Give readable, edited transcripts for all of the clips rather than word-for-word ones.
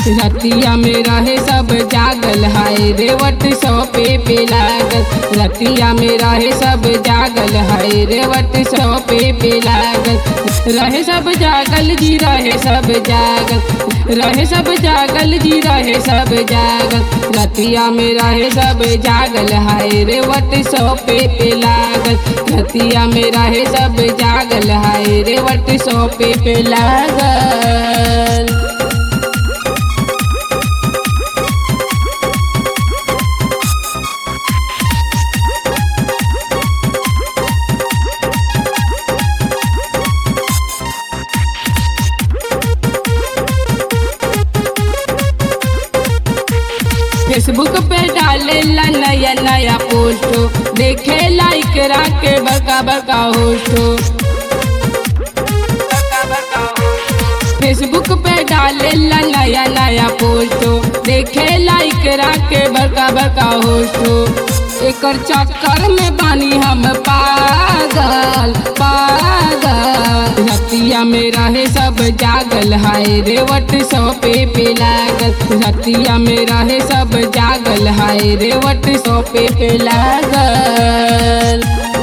रतिया में रहे सब जागल हाय रेवट सोपे पे लागल। रतिया में रहे सब जागल हाय रेवट सोपे पे लागल। रहे सब जागल जी रहे सब जागल। रहे सब जागल जी रहे सब जागल। रतिया में रहे सब जागल हाय रेवट सोपे पे लागल। रतिया में रहे सब जागल हाय रेवट सोपे पे लागल। फेसबुक पे डाले ला नया नया पोस्टो देखे लाइक राके बका बका होस्टो। फेसबुक पे डाले ला नया नया पोस्टो देखे लाइक राके बका बका होस्टो। एकर चक्कर में बानी हम पागल पागल। रतिया में रहे सब जागल हाय रेवट सोपे पे लागल। रतिया में रहे सब जागल हाय रेवट सोपे पे लागल।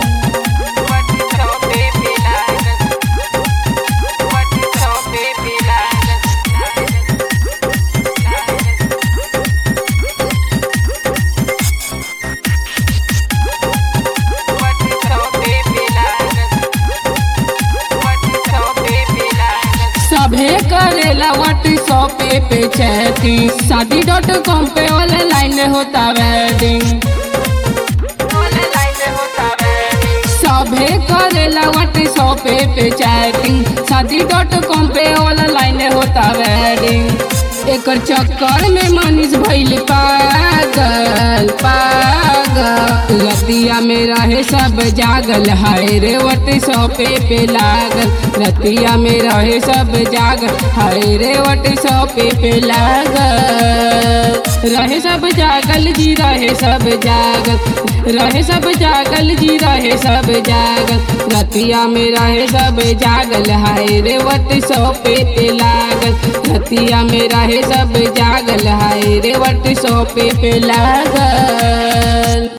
सभे करेला व्हाट्सएप पे चैटिंग। शादी.com पे ऑनलाइन होता वेडिंग। सभे करेला व्हाट्सएप पे चैटिंग। शादी.com पे ऑनलाइन होता वेडिंग। एकर चक्कर में मनीष भइल पागल पागल। रतिया में रहे सब जागल हाय रेवट सोपे पे लागल। रतिया में रहे सब जागल हाय रेवट सोपे पे लागल। रहे सब जागल जी रहे सब जागल। रहे सब जागल जी रहे सब जागल। रतिया में रहे सब जागल हाय रेवट सोपे पे लागल। रतिया में रहे सब जागल हाय रेवट सोपे पे लागल।